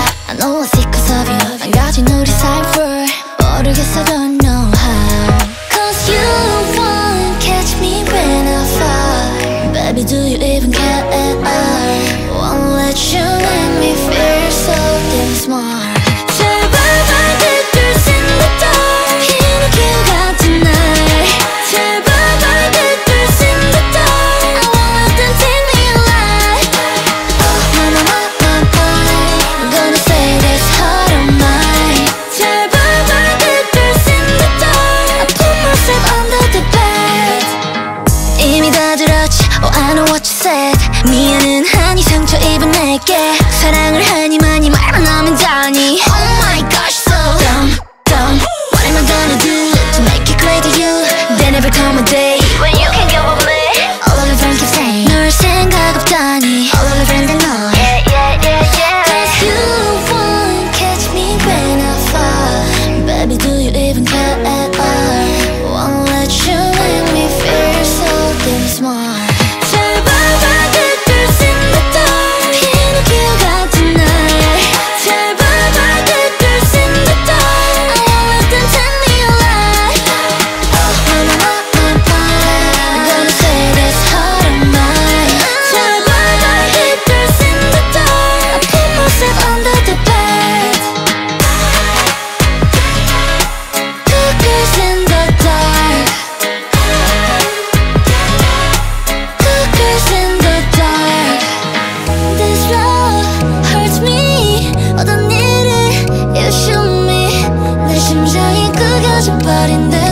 I know it's because of you. 안 가진 우리 cipher 모르겠어, don't know how. Cause you won't catch me when I fall. Baby, do you even care at all? Won't let you make me feel so damn smart. 제발 발끝을 in the dark. 비누길 같은 날. 제발 발끝을 in the dark. I won't let them take me alive. My, I'm gonna say this heart of mine. 제발 발끝을 in the dark. I put myself under the bed. 이미 다 들었지. Oh, I know what you said. 미안은 하니 상처 입은 내게 사랑을 하니 많이 말만 하면 다니. Oh my gosh, so dumb. What am I gonna do to make it clear to you? There never come a day when you can get with me. All of your friends keep saying 널 생각 없다니. All of your friends they know. Yeah. Cause you won't catch me when I fall. Baby, do you even care at all? Won't let you make me feel so damn smart. 제발 발끝을 in the dark. 비누길 같은 날. 제발 발끝을 in the dark. I won't let them take me alive. I'm gonna say this heart of mine. 제발 발끝을 in the dark. I put myself under the bed. Cookies in the dark. Cookies in the dark. This love hurts me. 어떤 일을 you show me. 내 심장이 구겨져 버린대.